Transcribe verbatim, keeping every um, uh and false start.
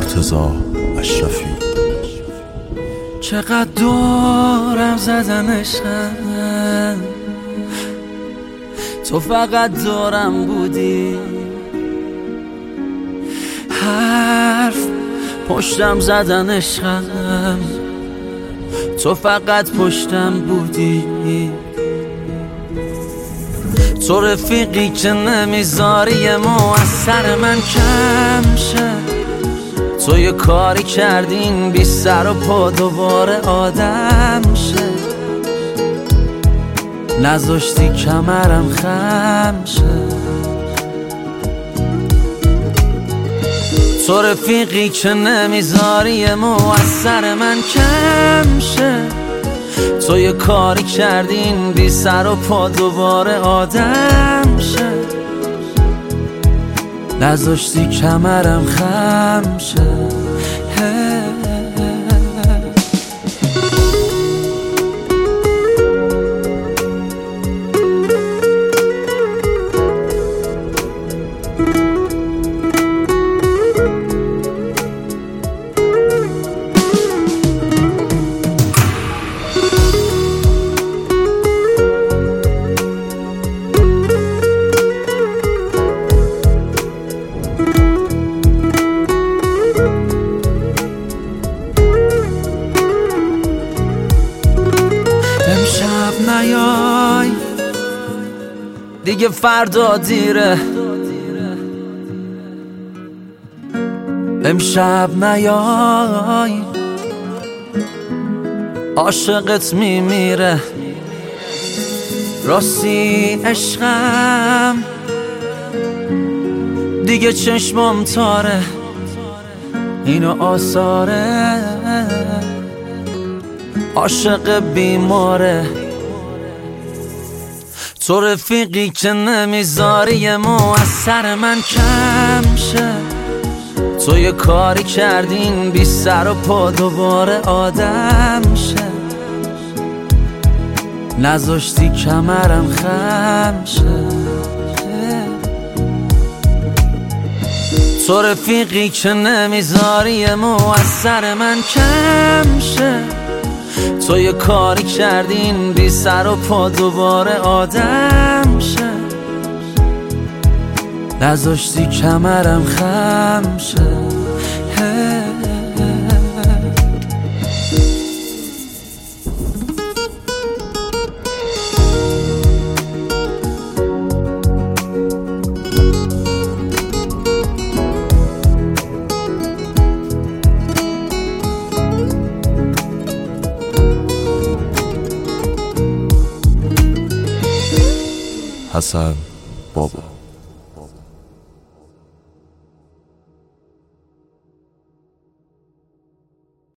مرتضی اشرفی. چقدر دورم زدن عشقم، تو فقط دورم بودی. حرف پشتم زدن عشقم، تو فقط پشتم بودی. تو رفیقی که نمیذاری مو از سر من کم شه. تو یه کاری کردین بی سر و پا دوباره آدم شه. نذاشتی کمرم خم شه. تو رفیقی که نمیذاری مو از سر من کم شه. تو یه کاری کردین بی سر و پا دوباره آدم شه. نذاشتی کمرم خم شه. امشب نیای دیگه فردا دیره. امشب نیای عاشقت میمیره. راستی عشقم دیگه چشمم تاره. اینو آثاره عاشق بیماره. تو رفیقی که نمیذاری مو از سر من کم شه. تو یه کاری کردین بی سر و پا دوباره آدم شه. نذاشتی کمرم خم شه. تو رفیقی که نمیذاری مو از سر من کم شه. تو یه کاری کردین بی سر و پا دوباره آدم شه. نذاشتی کمرم خم شه. حسن بابا.